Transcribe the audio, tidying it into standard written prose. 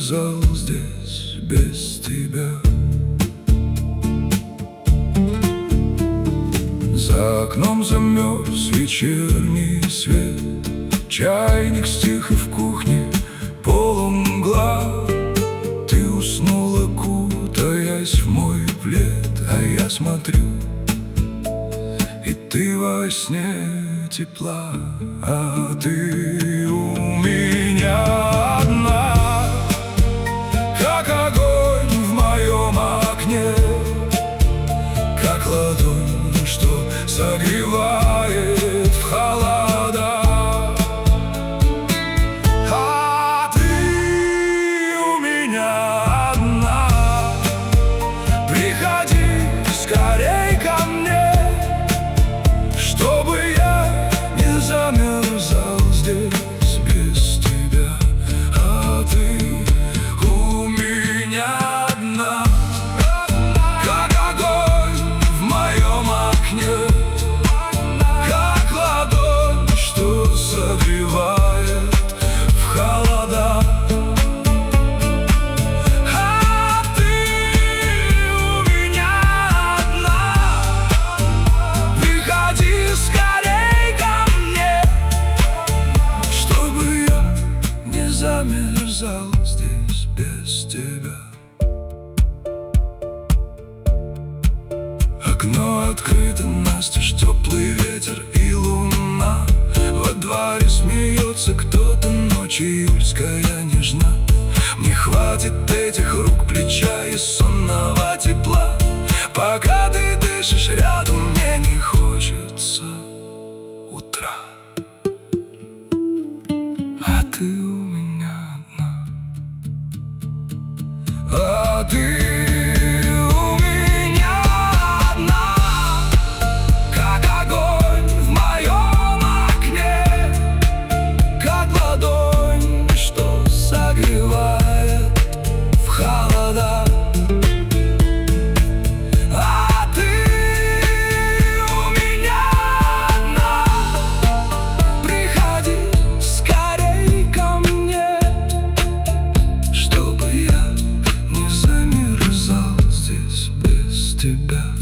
замерзал здесь без тебя. За окном замерз вечерний свет, чайник стих и в кухне полумгла. Ты уснула, кутаясь в мой плед, а я смотрю, и ты во сне тепла. А ты у меня одна, как огонь в моем окне, как ладонь, что согревает в холода. А ты у меня одна, приходи скорей ко мне, чтобы я не замерзал здесь без тебя. А ты у меня одна, как огонь в моем окне, как ладонь, что согревает в холода. А ты у меня одна, приходи скорей ко мне, чтобы я не замерзал здесь без тебя. Окно открыто настежь, теплый ветер и луна. Во дворе смеется кто-то, ночь июльская нежна. Мне хватит этих рук, плеча и сонного тепла. Пока ты дышишь рядом, мне не хочется утра. А ты у меня одна. А ты тебя.